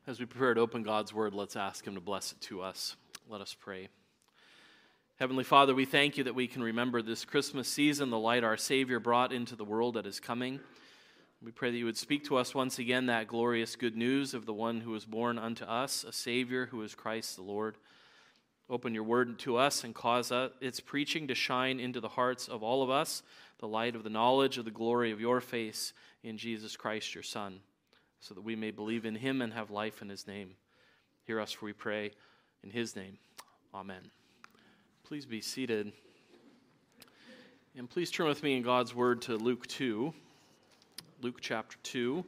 As we prepare to open God's Word, let's ask Him to bless it to us. Let us pray. Heavenly Father, we thank You that we can remember this Christmas season, the light our Savior brought into the world that is coming. We pray that You would speak to us once again that glorious good news of the one who was born unto us, a Savior who is Christ the Lord. Open Your Word to us and cause its preaching to shine into the hearts of all of us, the light of the knowledge of the glory of Your face in Jesus Christ, Your Son, so that we may believe in Him and have life in His name. Hear us, for we pray in His name. Amen. Please be seated. And please turn with me in God's Word to Luke 2. Luke chapter 2.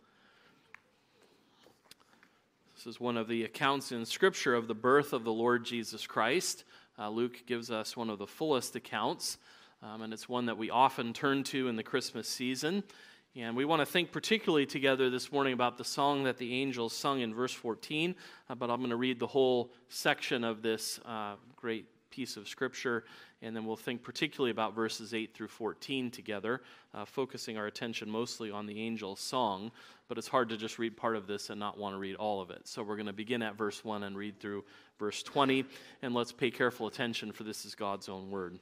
This is one of the accounts in Scripture of the birth of the Lord Jesus Christ. Luke gives us one of the fullest accounts, and it's one that we often turn to in the Christmas season. And we want to think particularly together this morning about the song that the angels sung in verse 14, but I'm going to read the whole section of this great piece of Scripture, and then we'll think particularly about verses 8 through 14 together, focusing our attention mostly on the angel's song, but it's hard to just read part of this and not want to read all of it. So we're going to begin at verse 1 and read through verse 20, and let's pay careful attention, for this is God's own word.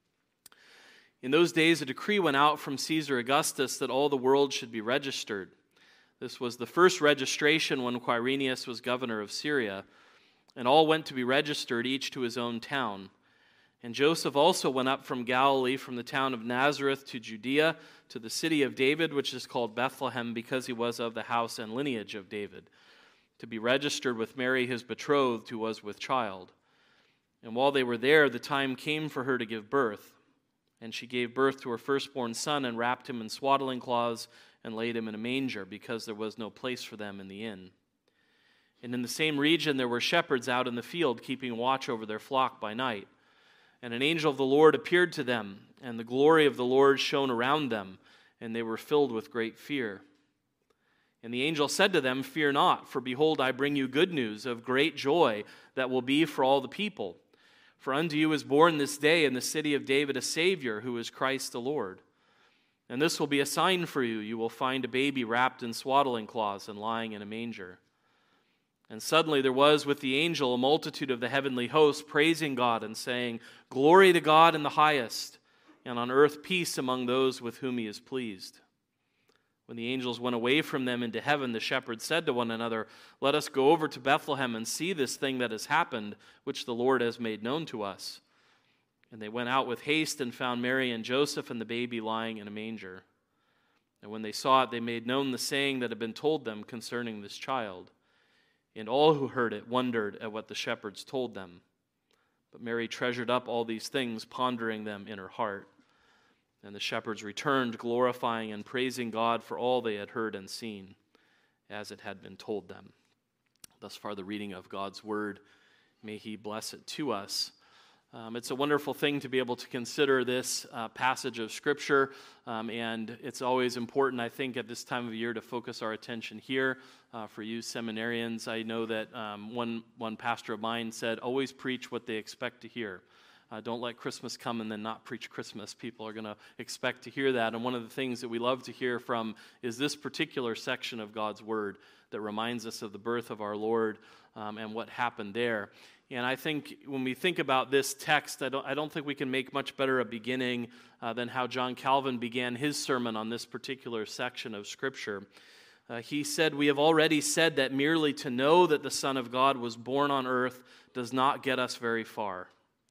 In those days, a decree went out from Caesar Augustus that all the world should be registered. This was the first registration when Quirinius was governor of Syria, and all went to be registered, each to his own town. And Joseph also went up from Galilee, from the town of Nazareth to Judea, to the city of David, which is called Bethlehem, because he was of the house and lineage of David, to be registered with Mary his betrothed, who was with child. And while they were there, the time came for her to give birth. And she gave birth to her firstborn son, and wrapped him in swaddling cloths, and laid him in a manger, because there was no place for them in the inn. And in the same region there were shepherds out in the field, keeping watch over their flock by night. And an angel of the Lord appeared to them, and the glory of the Lord shone around them, and they were filled with great fear. And the angel said to them, "Fear not, for behold, I bring you good news of great joy that will be for all the people. For unto you is born this day in the city of David a Savior, who is Christ the Lord. And this will be a sign for you. You will find a baby wrapped in swaddling cloths and lying in a manger." And suddenly there was with the angel a multitude of the heavenly host, praising God and saying, "Glory to God in the highest, and on earth peace among those with whom He is pleased." When the angels went away from them into heaven, the shepherds said to one another, "Let us go over to Bethlehem and see this thing that has happened, which the Lord has made known to us." And they went out with haste and found Mary and Joseph and the baby lying in a manger. And when they saw it, they made known the saying that had been told them concerning this child. And all who heard it wondered at what the shepherds told them. But Mary treasured up all these things, pondering them in her heart. And the shepherds returned, glorifying and praising God for all they had heard and seen, as it had been told them. Thus far the reading of God's word. May He bless it to us. It's a wonderful thing to be able to consider this passage of Scripture, and it's always important, I think, at this time of year to focus our attention here. For you seminarians, I know that one pastor of mine said, "Always preach what they expect to hear." Don't let Christmas come and then not preach Christmas. People are going to expect to hear that. And one of the things that we love to hear from is this particular section of God's Word that reminds us of the birth of our Lord and what happened there. And I think when we think about this text, I don't think we can make much better a beginning than how John Calvin began his sermon on this particular section of Scripture. He said, "We have already said that merely to know that the Son of God was born on earth does not get us very far.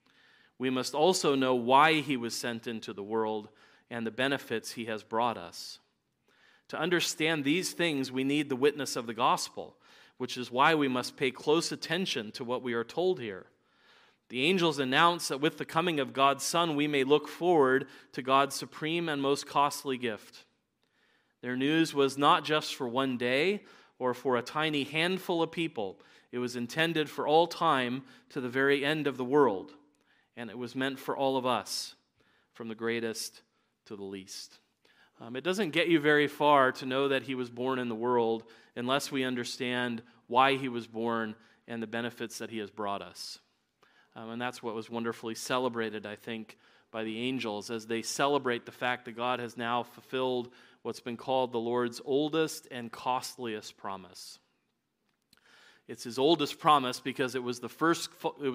We must also know why He was sent into the world and the benefits He has brought us. To understand these things, we need the witness of the gospel, which is why we must pay close attention to what we are told here. The angels announce that with the coming of God's Son, we may look forward to God's supreme and most costly gift. Their news was not just for one day or for a tiny handful of people. It was intended for all time to the very end of the world. And it was meant for all of us, from the greatest to the least. It doesn't get you very far to know that He was born in the world unless we understand why He was born and the benefits that He has brought us. And that's what was wonderfully celebrated, I think, by the angels as they celebrate the fact that God has now fulfilled what's been called the Lord's oldest and costliest promise. It's his oldest promise because it was the first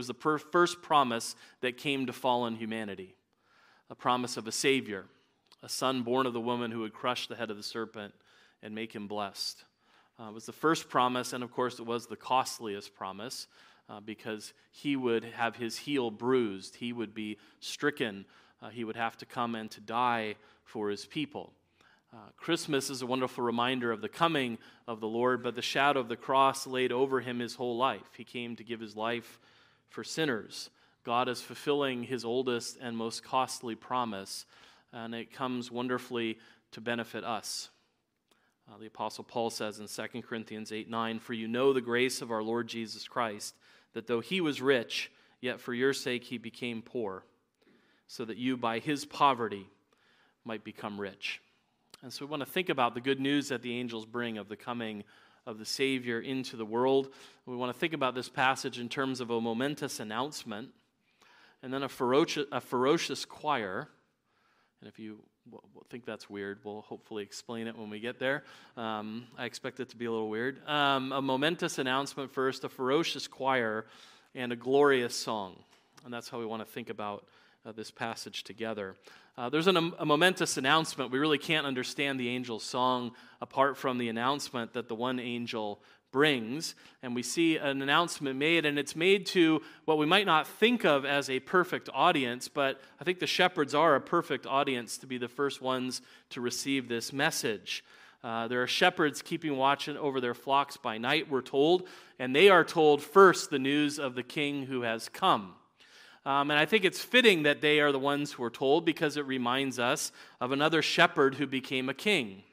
promise that came to fallen humanity. A promise of a Savior, a son born of the woman who would crush the head of the serpent and make him blessed. It was the first promise, and of course it was the costliest promise because he would have his heel bruised. He would be stricken. He would have to come and to die for his people. Christmas is a wonderful reminder of the coming of the Lord, but the shadow of the cross laid over him his whole life. He came to give his life for sinners. God is fulfilling his oldest and most costly promise, and it comes wonderfully to benefit us. The Apostle Paul says in 2 Corinthians 8:9, "For you know the grace of our Lord Jesus Christ, that though he was rich, yet for your sake he became poor, so that you by his poverty might become rich." And so we want to think about the good news that the angels bring of the coming of the Savior into the world. We want to think about this passage in terms of a momentous announcement and then a ferocious choir. And if you think that's weird, we'll hopefully explain it when we get there. I expect it to be a little weird. A momentous announcement first, a ferocious choir, and a glorious song. And that's how we want to think about this passage together. There's a momentous announcement. We really can't understand the angel's song apart from the announcement that the one angel brings. And we see an announcement made, and it's made to what we might not think of as a perfect audience, but I think the shepherds are a perfect audience to be the first ones to receive this message. There are shepherds keeping watch over their flocks by night, we're told, and they are told first the news of the king who has come. And I think it's fitting that they are the ones who are told because it reminds us of another shepherd who became a king.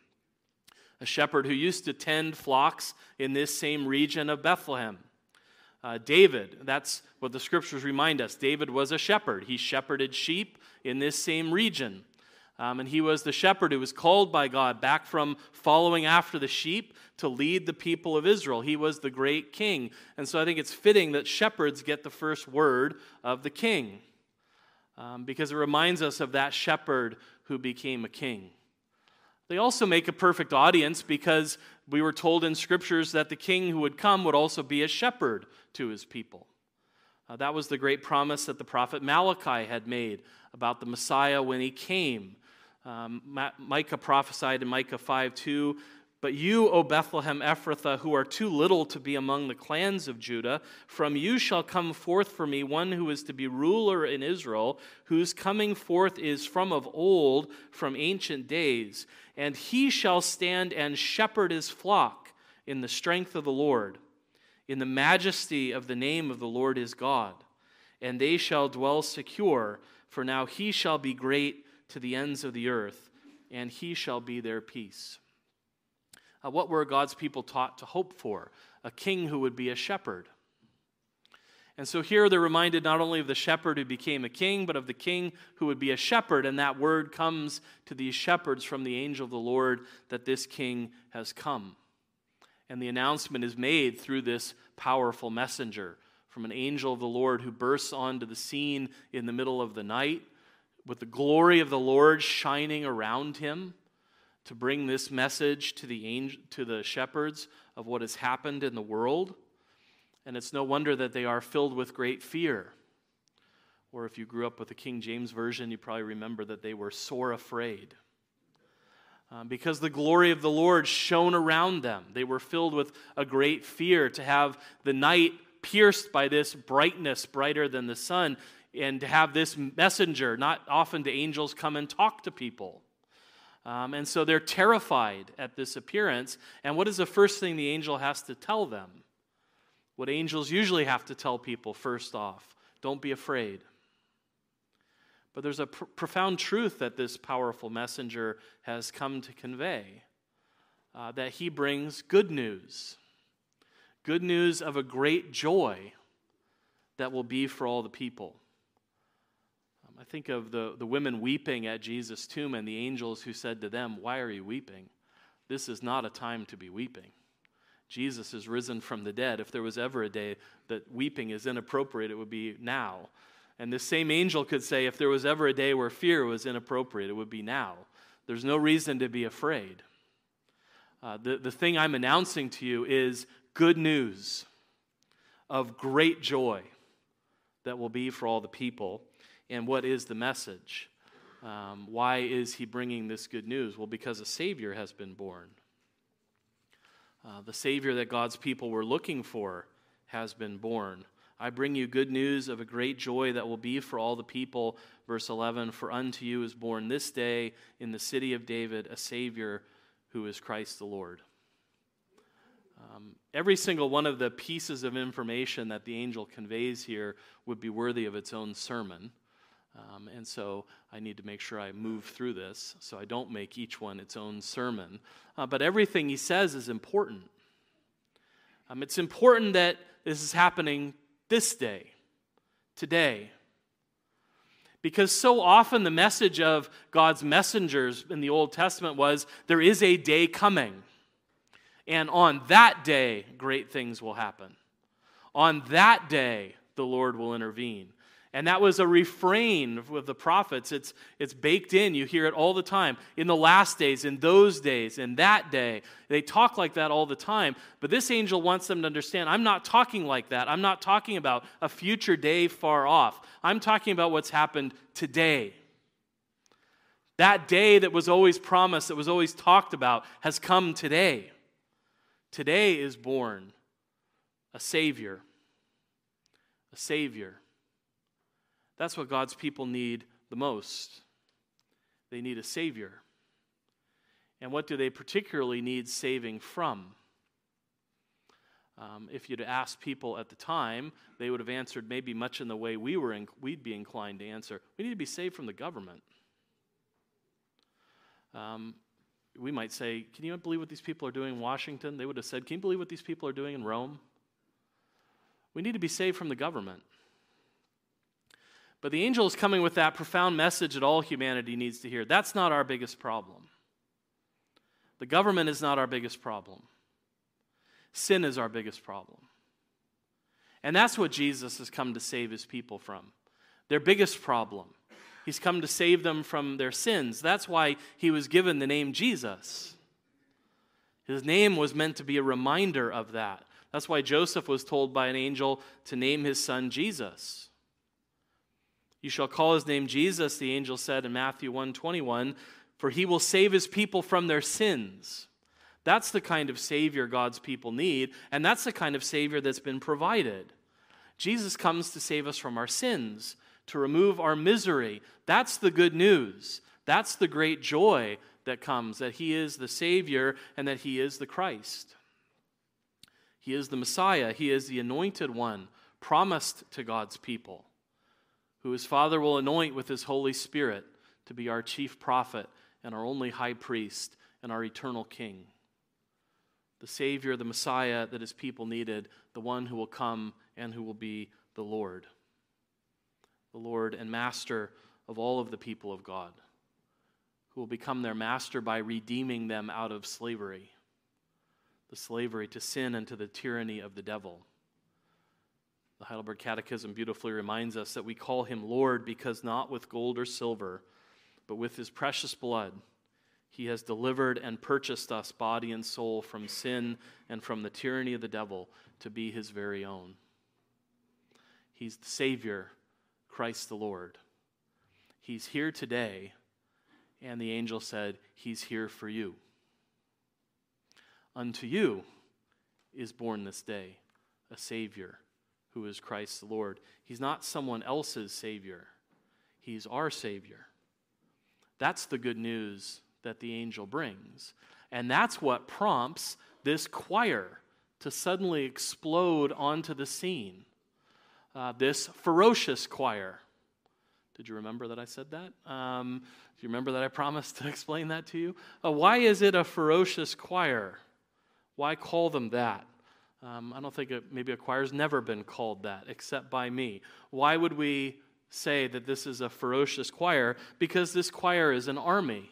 A shepherd who used to tend flocks in this same region of Bethlehem. David, that's what the scriptures remind us. David was a shepherd. He shepherded sheep in this same region. And he was the shepherd who was called by God back from following after the sheep to lead the people of Israel. He was the great king. And so I think it's fitting that shepherds get the first word of the king because it reminds us of that shepherd who became a king. They also make a perfect audience because we were told in scriptures that the king who would come would also be a shepherd to his people. That was the great promise that the prophet Malachi had made about the Messiah when he came. Micah prophesied in Micah 5:2, "But you, O Bethlehem Ephrathah, who are too little to be among the clans of Judah, from you shall come forth for me one who is to be ruler in Israel, whose coming forth is from of old, from ancient days. And he shall stand and shepherd his flock in the strength of the Lord, in the majesty of the name of the Lord his God. And they shall dwell secure, for now he shall be great to the ends of the earth, and he shall be their peace." What were God's people taught to hope for? A king who would be a shepherd. And so here they're reminded not only of the shepherd who became a king, but of the king who would be a shepherd. And that word comes to these shepherds from the angel of the Lord that this king has come. And the announcement is made through this powerful messenger from an angel of the Lord who bursts onto the scene in the middle of the night with the glory of the Lord shining around him to bring this message to the shepherds of what has happened in the world. And it's no wonder that they are filled with great fear. Or if you grew up with the King James Version, you probably remember that they were sore afraid. Because the glory of the Lord shone around them. They were filled with a great fear to have the night pierced by this brightness, brighter than the sun, and to have this messenger. Not often do angels come and talk to people. And so they're terrified at this appearance. And what is the first thing the angel has to tell them? What angels usually have to tell people first off: don't be afraid. But there's a profound truth that this powerful messenger has come to convey, that he brings good news of a great joy that will be for all the people. I think of the women weeping at Jesus' tomb and the angels who said to them, "Why are you weeping? This is not a time to be weeping. Jesus is risen from the dead. If there was ever a day that weeping is inappropriate, it would be now." And this same angel could say, if there was ever a day where fear was inappropriate, it would be now. There's no reason to be afraid. The thing I'm announcing to you is good news. of great joy that will be for all the people. And what is the message? Why is he bringing this good news? Well, because a Savior has been born. The Savior that God's people were looking for has been born. I bring you good news of a great joy that will be for all the people. Verse 11, for unto you is born this day in the city of David a Savior who is Christ the Lord. Every single one of the pieces of information that the angel conveys here would be worthy of its own sermon. And so I need to make sure I move through this so I don't make each one its own sermon. But everything he says is important. It's important that this is happening this day, today. Because so often the message of God's messengers in the Old Testament was, there is a day coming. And on that day, great things will happen. On that day, the Lord will intervene. And that was a refrain with the prophets. It's baked in. You hear it all the time. In the last days, in those days, in that day. They talk like that all the time. But this angel wants them to understand, I'm not talking like that. I'm not talking about a future day far off. I'm talking about what's happened today. That day that was always promised, that was always talked about, has come today. Today is born a Savior. A Savior. That's what God's people need the most. They need a Savior. And what do they particularly need saving from? If you'd asked people at the time, they would have answered maybe much in the way we'd be inclined to answer. We need to be saved from the government. We might say, can you believe what these people are doing in Washington? They would have said, can you believe what these people are doing in Rome? We need to be saved from the government. But the angel is coming with that profound message that all humanity needs to hear. That's not our biggest problem. The government is not our biggest problem. Sin is our biggest problem. And that's what Jesus has come to save his people from. Their biggest problem. He's come to save them from their sins. That's why he was given the name Jesus. His name was meant to be a reminder of that. That's why Joseph was told by an angel to name his son Jesus. You shall call his name Jesus, the angel said in Matthew 1:21, for he will save his people from their sins. That's the kind of Savior God's people need, and that's the kind of Savior that's been provided. Jesus comes to save us from our sins, to remove our misery. That's the good news. That's the great joy that comes, that he is the Savior and that he is the Christ. He is the Messiah. He is the anointed one, promised to God's people, who his Father will anoint with his Holy Spirit to be our chief prophet and our only high priest and our eternal King. The Savior, the Messiah that his people needed, the one who will come and who will be the Lord and master of all of the people of God, who will become their master by redeeming them out of slavery, the slavery to sin and to the tyranny of the devil. The Heidelberg Catechism beautifully reminds us that we call him Lord because not with gold or silver, but with his precious blood, he has delivered and purchased us, body and soul, from sin and from the tyranny of the devil to be his very own. He's the Savior, Christ the Lord. He's here today, and the angel said, he's here for you. Unto you is born this day a Savior, who is Christ the Lord. He's not someone else's Savior. He's our Savior. That's the good news that the angel brings. And that's what prompts this choir to suddenly explode onto the scene. This ferocious choir. Did you remember that I said that? Do you remember that I promised to explain that to you? Why is it a ferocious choir? Why call them that? I don't think maybe a choir's never been called that except by me. Why would we say that this is a ferocious choir? Because this choir is an army.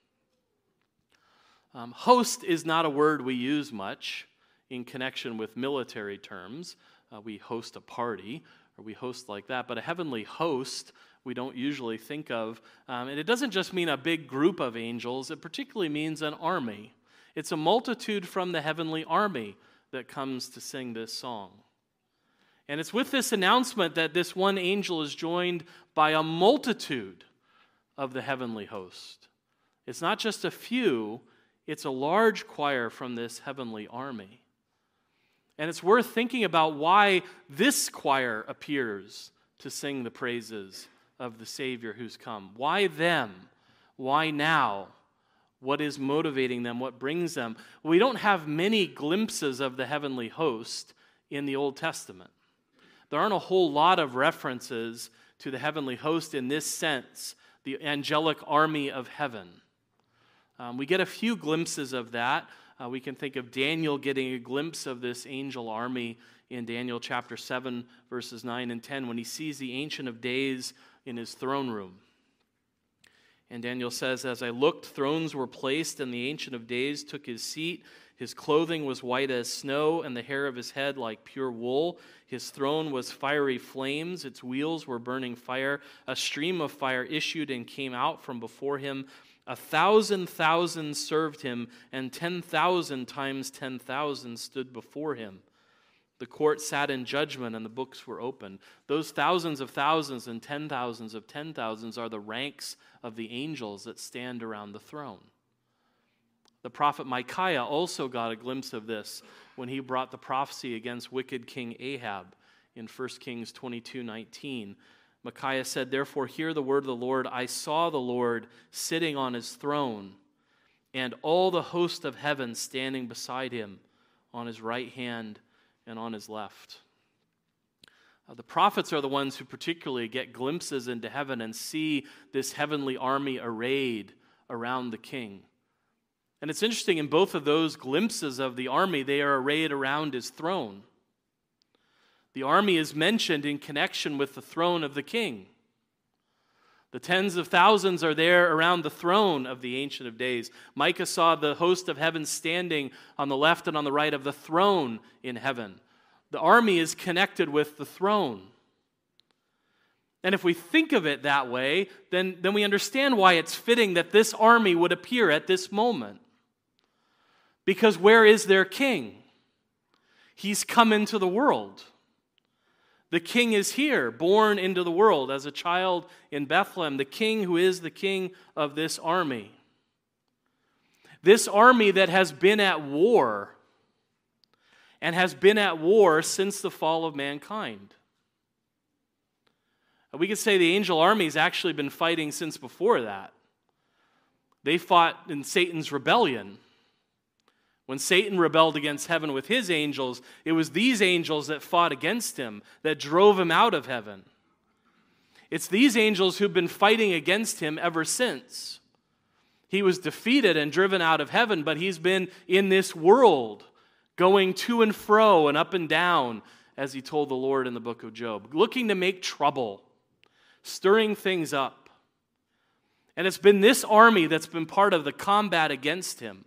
Host is not a word we use much in connection with military terms. We host a party or we host like that, but a heavenly host we don't usually think of. And it doesn't just mean a big group of angels, it particularly means an army. It's a multitude from the heavenly army that comes to sing this song. And it's with this announcement that this one angel is joined by a multitude of the heavenly host. It's not just a few, it's a large choir from this heavenly army. And it's worth thinking about why this choir appears to sing the praises of the Savior who's come. Why them? Why now? What is motivating them? What brings them? We don't have many glimpses of the heavenly host in the Old Testament. There aren't a whole lot of references to the heavenly host in this sense, the angelic army of heaven. We get a few glimpses of that. We can think of Daniel getting a glimpse of this angel army in Daniel chapter 7, verses 9 and 10, when he sees the Ancient of Days in his throne room. And Daniel says, "As I looked, thrones were placed, and the Ancient of Days took his seat. His clothing was white as snow, and the hair of his head like pure wool. His throne was fiery flames. Its wheels were burning fire. A stream of fire issued and came out from before him. 1,000,000 served him, and 10,000 times 10,000 stood before him. The court sat in judgment, and the books were opened." Those thousands of thousands and 10,000s of 10,000s are the ranks of the angels that stand around the throne. The prophet Micaiah also got a glimpse of this when he brought the prophecy against wicked King Ahab in 1 Kings 22:19. Micaiah said, "Therefore hear the word of the Lord. I saw the Lord sitting on his throne, and all the host of heaven standing beside him on his right hand and on his left." The prophets are the ones who particularly get glimpses into heaven and see this heavenly army arrayed around the king. And it's interesting, in both of those glimpses of the army, they are arrayed around his throne. The army is mentioned in connection with the throne of the king. The tens of thousands are there around the throne of the Ancient of Days. Micah saw the host of heaven standing on the left and on the right of the throne in heaven. The army is connected with the throne. And if we think of it that way, then we understand why it's fitting that this army would appear at this moment. Because where is their king? He's come into the world. The king is here, born into the world as a child in Bethlehem, the king who is the king of this army. This army that has been at war, and has been at war since the fall of mankind. We could say the angel army has actually been fighting since before that. They fought in Satan's rebellion. When Satan rebelled against heaven with his angels, it was these angels that fought against him, that drove him out of heaven. It's these angels who've been fighting against him ever since. He was defeated and driven out of heaven, but he's been in this world, going to and fro and up and down, as he told the Lord in the book of Job, looking to make trouble, stirring things up. And it's been this army that's been part of the combat against him.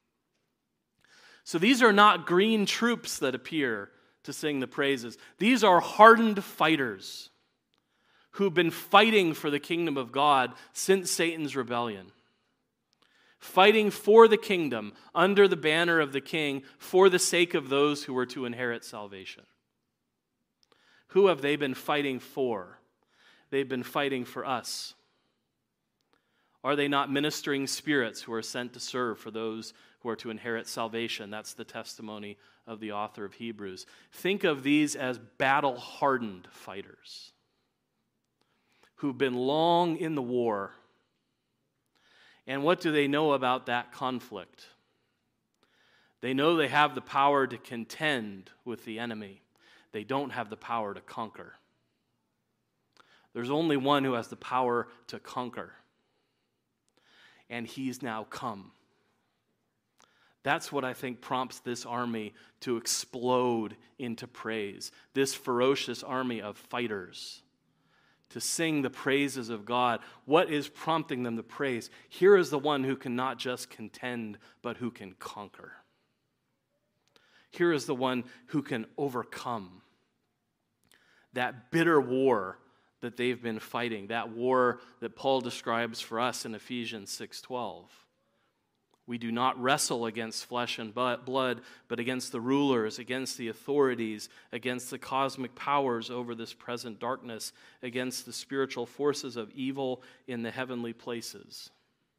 So these are not green troops that appear to sing the praises. These are hardened fighters who've been fighting for the kingdom of God since Satan's rebellion. Fighting for the kingdom under the banner of the king for the sake of those who were to inherit salvation. Who have they been fighting for? They've been fighting for us. Are they not ministering spirits who are sent to serve for those who are to inherit salvation? That's the testimony of the author of Hebrews. Think of these as battle-hardened fighters who've been long in the war. And what do they know about that conflict? They know they have the power to contend with the enemy. They don't have the power to conquer. There's only one who has the power to conquer. And he's now come. That's what I think prompts this army to explode into praise. This ferocious army of fighters to sing the praises of God. What is prompting them to praise? Here is the one who can not just contend, but who can conquer. Here is the one who can overcome that bitter war that they've been fighting, that war that Paul describes for us in Ephesians 6:12. We do not wrestle against flesh and blood, but against the rulers, against the authorities, against the cosmic powers over this present darkness, against the spiritual forces of evil in the heavenly places.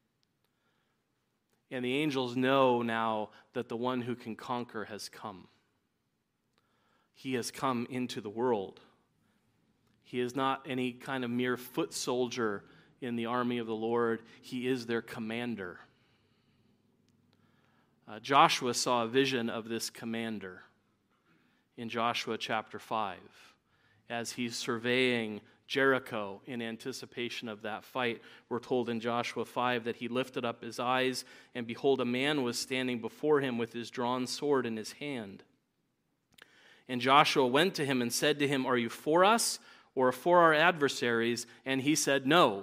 And the angels know now that the one who can conquer has come. He has come into the world. He is not any kind of mere foot soldier in the army of the Lord. He is their commander. Joshua saw a vision of this commander in Joshua chapter 5 as he's surveying Jericho in anticipation of that fight. We're told in Joshua 5 that he lifted up his eyes, and behold, a man was standing before him with his drawn sword in his hand. And Joshua went to him and said to him, "Are you for us or for our adversaries?" And he said, "No."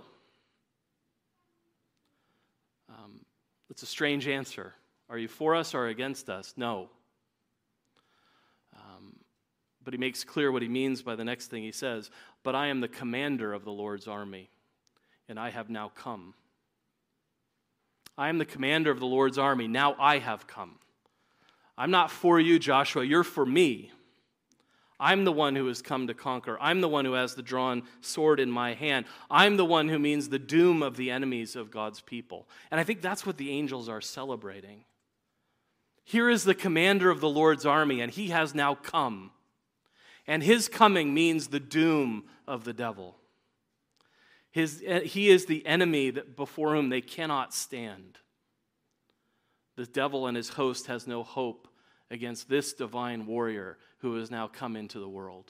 It's a strange answer. Are you for us or against us? No. But he makes clear what he means by the next thing he says. But I am the commander of the Lord's army, and I have now come. I am the commander of the Lord's army. Now I have come. I'm not for you, Joshua. You're for me. I'm the one who has come to conquer. I'm the one who has the drawn sword in my hand. I'm the one who means the doom of the enemies of God's people. And I think that's what the angels are celebrating. Here is the commander of the Lord's army, and he has now come. And his coming means the doom of the devil. He is the enemy before whom they cannot stand. The devil and his host has no hope against this divine warrior who has now come into the world.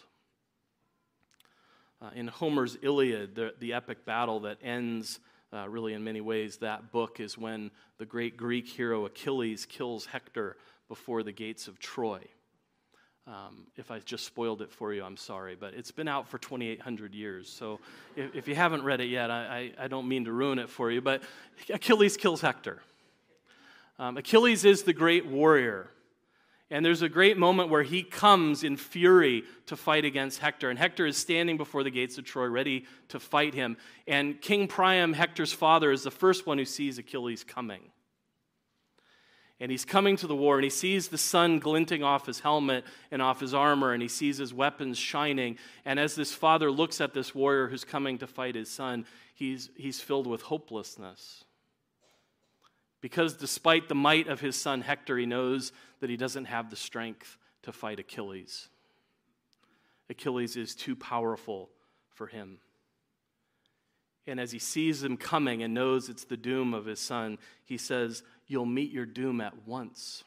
In Homer's Iliad, the epic battle that ends really in many ways that book is when the great Greek hero Achilles kills Hector before the gates of Troy. If I just spoiled it for you, I'm sorry, but it's been out for 2,800 years, so if you haven't read it yet, I don't mean to ruin it for you, but Achilles kills Hector. Achilles is the great warrior, and there's a great moment where he comes in fury to fight against Hector, and Hector is standing before the gates of Troy ready to fight him, and King Priam, Hector's father, is the first one who sees Achilles coming. And he's coming to the war, and he sees the sun glinting off his helmet and off his armor, and he sees his weapons shining. And as this father looks at this warrior who's coming to fight his son, he's filled with hopelessness. Because despite the might of his son Hector, he knows that he doesn't have the strength to fight Achilles. Achilles is too powerful for him. And as he sees him coming and knows it's the doom of his son, he says, "You'll meet your doom at once.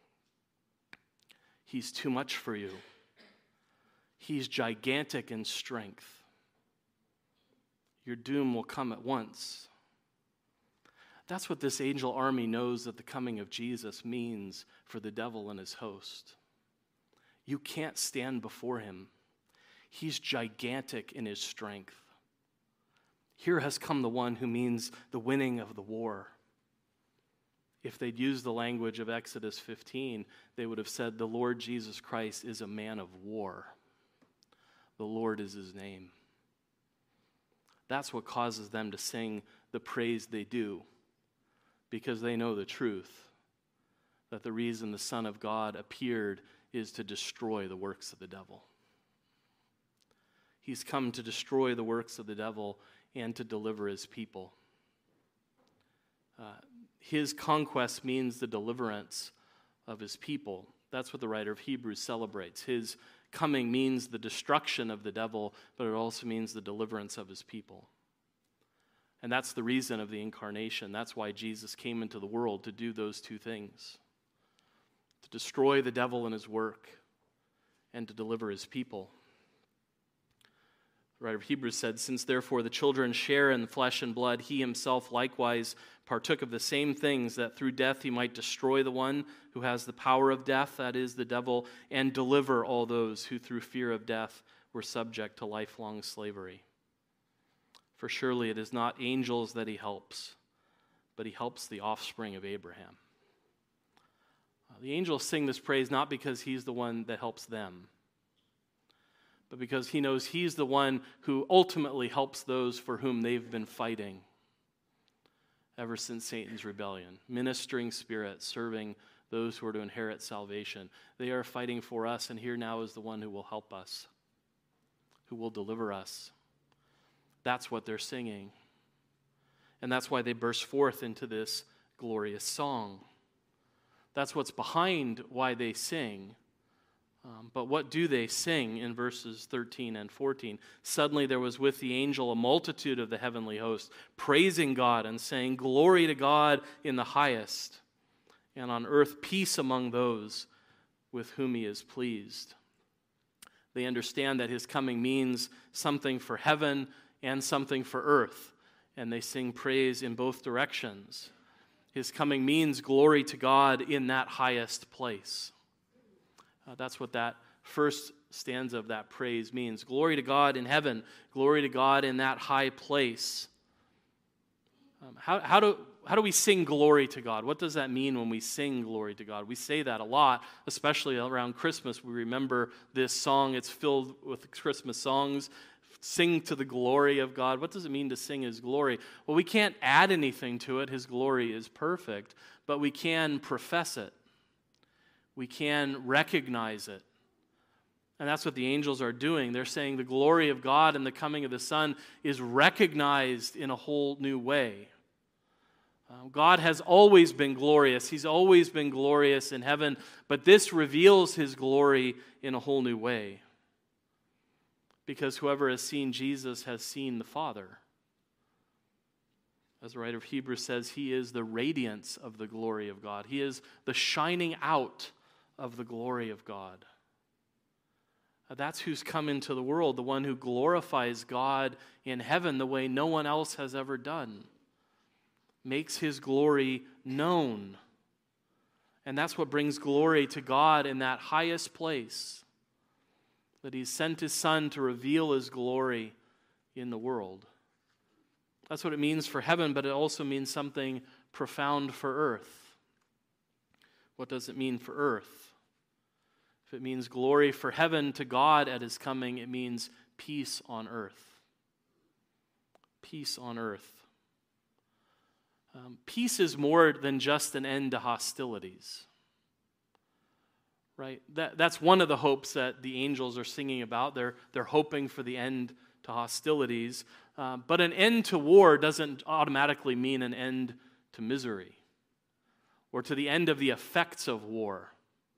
He's too much for you. He's gigantic in strength. Your doom will come at once." That's what this angel army knows that the coming of Jesus means for the devil and his host. You can't stand before him. He's gigantic in his strength. Here has come the one who means the winning of the war. If they'd used the language of Exodus 15, they would have said, the Lord Jesus Christ is a man of war. The Lord is his name. That's what causes them to sing the praise they do, because they know the truth, that the reason the Son of God appeared is to destroy the works of the devil. He's come to destroy the works of the devil and to deliver his people. His conquest means the deliverance of his people. That's what the writer of Hebrews celebrates. His coming means the destruction of the devil, but it also means the deliverance of his people. And that's the reason of the incarnation. That's why Jesus came into the world, to do those two things: to destroy the devil and his work, and to deliver his people. The writer of Hebrews said, "Since therefore the children share in flesh and blood, he himself likewise partook of the same things, that through death he might destroy the one who has the power of death, that is, the devil, and deliver all those who through fear of death were subject to lifelong slavery. For surely it is not angels that he helps, but he helps the offspring of Abraham." The angels sing this praise not because he's the one that helps them, but because he knows he's the one who ultimately helps those for whom they've been fighting. ever since Satan's rebellion. Ministering spirits serving those who are to inherit salvation. They are fighting for us, and here now is the one who will help us, who will deliver us. That's what they're singing. And that's why they burst forth into this glorious song. That's what's behind why they sing. But what do they sing in verses 13 and 14? Suddenly there was with the angel a multitude of the heavenly host, praising God and saying, "Glory to God in the highest, and on earth peace among those with whom he is pleased." They understand that his coming means something for heaven and something for earth, and they sing praise in both directions. His coming means glory to God in that highest place. That's what that first stanza of that praise means. Glory to God in heaven, glory to God in that high place. How do we sing glory to God? What does that mean when we sing glory to God? We say that a lot, especially around Christmas. We remember this song. It's filled with Christmas songs. Sing to the glory of God. What does it mean to sing his glory? Well, we can't add anything to it. His glory is perfect, but we can profess it. We can recognize it. And that's what the angels are doing. They're saying the glory of God and the coming of the Son is recognized in a whole new way. God has always been glorious. He's always been glorious in heaven, but this reveals his glory in a whole new way. Because whoever has seen Jesus has seen the Father. As the writer of Hebrews says, he is the radiance of the glory of God. He is the shining out of the glory of God. That's who's come into the world, the one who glorifies God in heaven the way no one else has ever done. Makes his glory known. And that's what brings glory to God in that highest place. That he's sent his Son to reveal his glory in the world. That's what it means for heaven, but it also means something profound for earth. What does it mean for earth? If it means glory for heaven to God at his coming, it means peace on earth. Peace on earth. Peace is more than just an end to hostilities. Right? That's one of the hopes that the angels are singing about. They're hoping for the end to hostilities. But an end to war doesn't automatically mean an end to misery or to the end of the effects of war.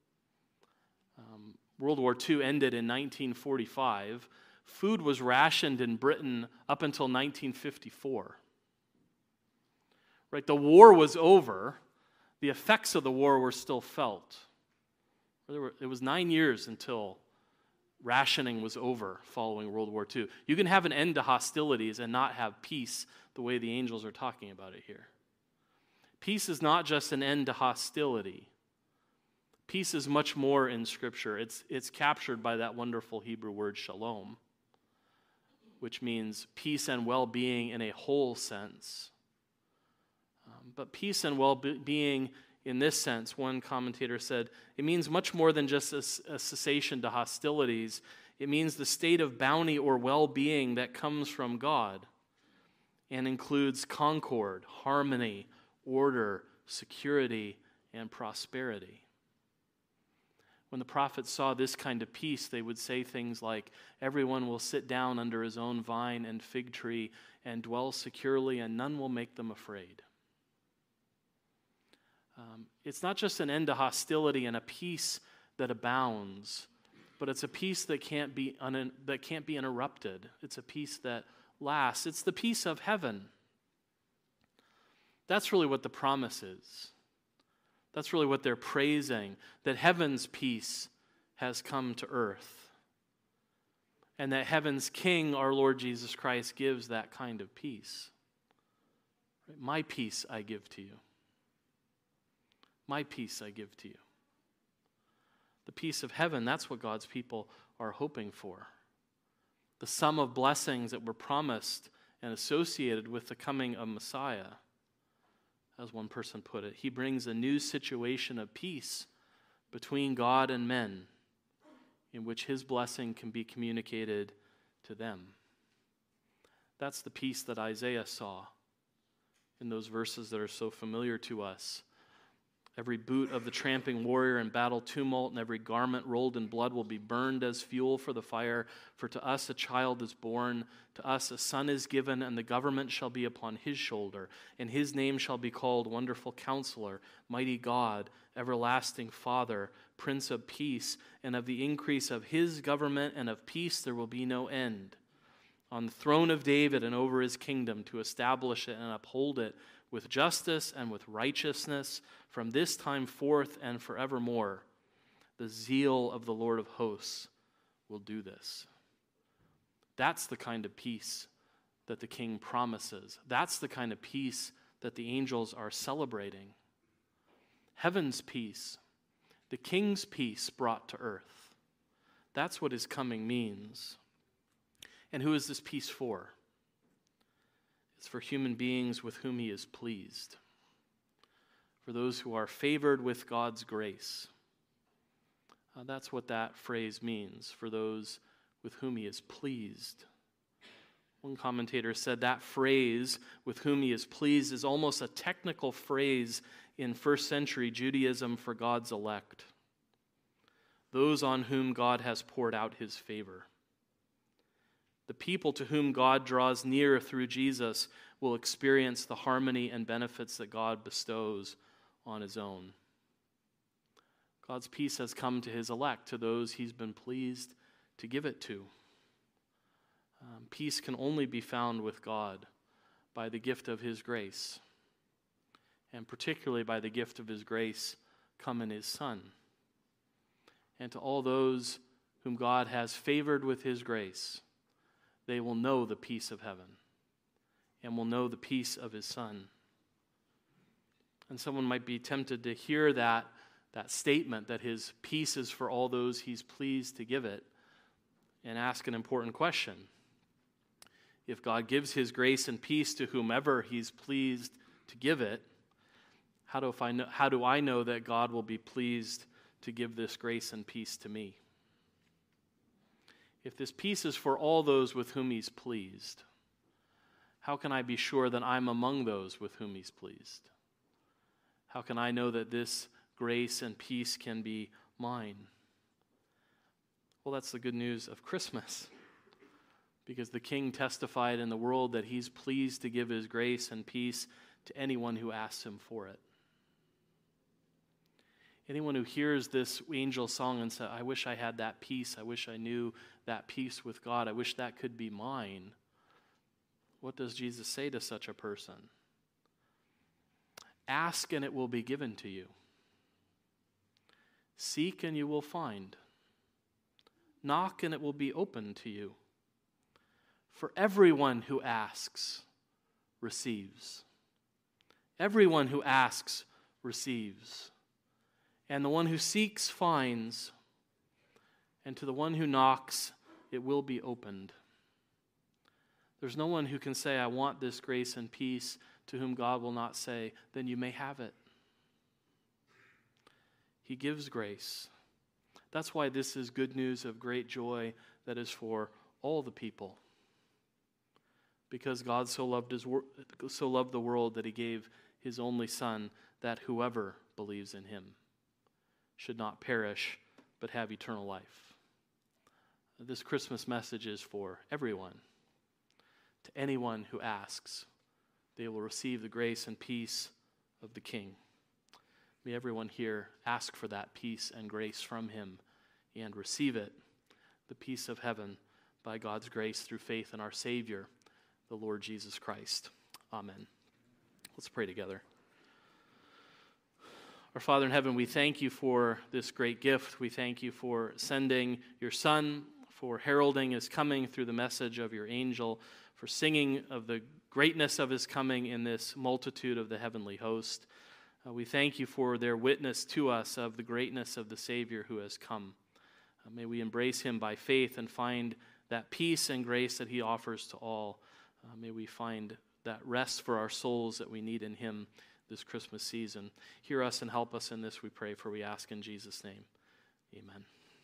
World War II ended in 1945. Food was rationed in Britain up until 1954. Right? The war was over. The effects of the war were still felt. It was 9 years until rationing was over following World War II. You can have an end to hostilities and not have peace the way the angels are talking about it here. Peace is not just an end to hostility. Peace is much more in Scripture. It's captured by that wonderful Hebrew word shalom, which means peace and well-being in a whole sense. But peace and well-being in this sense, one commentator said, it means much more than just a cessation to hostilities. It means the state of bounty or well-being that comes from God and includes concord, harmony, order, security, and prosperity. When the prophets saw this kind of peace, they would say things like, everyone will sit down under his own vine and fig tree and dwell securely, and none will make them afraid. It's not just an end to hostility and a peace that abounds, but it's a peace that can't be interrupted. It's a peace that lasts. It's the peace of heaven. That's really what the promise is. That's really what they're praising, that heaven's peace has come to earth. And that heaven's King, our Lord Jesus Christ, gives that kind of peace. My peace I give to you. My peace I give to you. The peace of heaven, that's what God's people are hoping for. The sum of blessings that were promised and associated with the coming of Messiah. As one person put it, he brings a new situation of peace between God and men in which his blessing can be communicated to them. That's the peace that Isaiah saw in those verses that are so familiar to us. Every boot of the tramping warrior in battle tumult and every garment rolled in blood will be burned as fuel for the fire. For to us a child is born, to us a son is given, and the government shall be upon his shoulder. And his name shall be called Wonderful Counselor, Mighty God, Everlasting Father, Prince of Peace. And of the increase of his government and of peace there will be no end. On the throne of David and over his kingdom, to establish it and uphold it with justice and with righteousness from this time forth and forevermore. The zeal of the Lord of hosts will do this. That's the kind of peace that the King promises. That's the kind of peace that the angels are celebrating. Heaven's peace, the King's peace brought to earth. That's what his coming means. And who is this peace for? It's for human beings with whom he is pleased, for those who are favored with God's grace. That's what that phrase means, for those with whom he is pleased. One commentator said that phrase, with whom he is pleased, is almost a technical phrase in first century Judaism for God's elect, those on whom God has poured out his favor. The people to whom God draws near through Jesus will experience the harmony and benefits that God bestows on his own. God's peace has come to his elect, to those he's been pleased to give it to. Peace can only be found with God by the gift of his grace, and particularly by the gift of his grace come in his Son. And to all those whom God has favored with his grace, they will know the peace of heaven and will know the peace of his Son. And someone might be tempted to hear that statement that his peace is for all those he's pleased to give it, and ask an important question. If God gives his grace and peace to whomever he's pleased to give it, how do I know that God will be pleased to give this grace and peace to me? If this peace is for all those with whom he's pleased, how can I be sure that I'm among those with whom he's pleased? How can I know that this grace and peace can be mine? Well, that's the good news of Christmas, because the King testified in the world that he's pleased to give his grace and peace to anyone who asks him for it. Anyone who hears this angel song and says, I wish I had that peace, I wish I knew that peace with God, I wish that could be mine. What does Jesus say to such a person? Ask and it will be given to you. Seek and you will find. Knock and it will be opened to you. For everyone who asks receives. Everyone who asks receives. And the one who seeks finds, and to the one who knocks it will be opened. There's no one who can say, I want this grace and peace, to whom God will not say, then you may have it. He gives grace. That's why this is good news of great joy that is for all the people. Because God so loved the world that he gave his only Son, that whoever believes in him should not perish, but have eternal life. This Christmas message is for everyone. To anyone who asks, they will receive the grace and peace of the King. May everyone here ask for that peace and grace from him and receive it, the peace of heaven, by God's grace through faith in our Savior, the Lord Jesus Christ. Amen. Let's pray together. Our Father in heaven, we thank you for this great gift. We thank you for sending your Son, for heralding his coming through the message of your angel, for singing of the greatness of his coming in this multitude of the heavenly host. We thank you for their witness to us of the greatness of the Savior who has come. May we embrace him by faith and find that peace and grace that he offers to all. May we find that rest for our souls that we need in him this Christmas season. Hear us and help us in this, we pray, for we ask in Jesus' name. Amen.